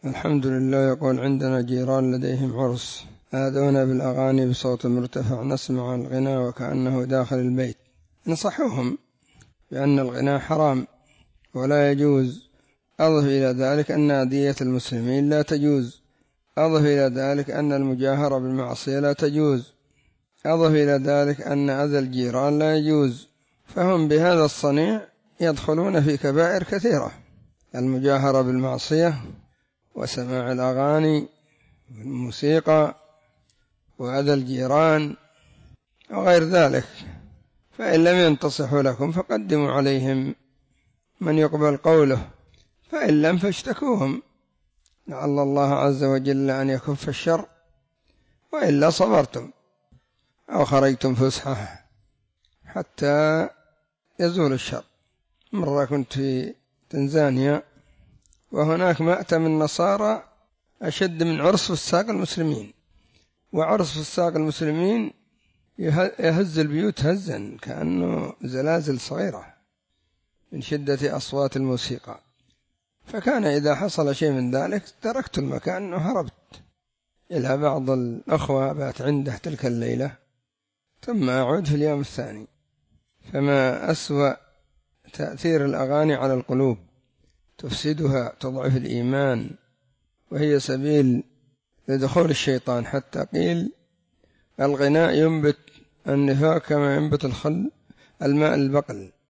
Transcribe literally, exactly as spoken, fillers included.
الحمد لله. يقول عندنا جيران لديهم عرس، آذونا بالأغاني بصوت مرتفع، نسمع الغناء وكأنه داخل البيت. نصحوهم بأن الغناء حرام ولا يجوز. أضف إلى ذلك أن أذية المسلمين لا تجوز. أضف إلى ذلك أن المجاهرة بالمعصية لا تجوز. أضف إلى ذلك أن أذى الجيران لا يجوز. فهم بهذا الصنيع يدخلون في كبائر كثيرة: المجاهرة بالمعصية، وسماع الأغاني والموسيقى، وأذى الجيران وغير ذلك. فإن لم ينتصحوا لكم فقدموا عليهم من يقبل قوله، فإن لم فاشتكوهم لعل الله عز وجل أن يكف الشر، وإلا صبرتم أو خرجتم فسحة حتى يزول الشر. مرة كنت في تنزانيا، وهناك مأتم النصارى أشد من عرس فساق المسلمين، وعرس فساق المسلمين يهز البيوت هزا كأنه زلازل صغيرة من شدة أصوات الموسيقى. فكان إذا حصل شيء من ذلك تركت المكان وهربت إلى بعض الأخوة بات عنده تلك الليلة، ثم أعود في اليوم الثاني. فما أسوأ تأثير الأغاني على القلوب، تفسدها، تضعف الإيمان، وهي سبيل لدخول الشيطان. حتى قيل الغناء ينبت النفاق كما ينبت الخل الماء البقل.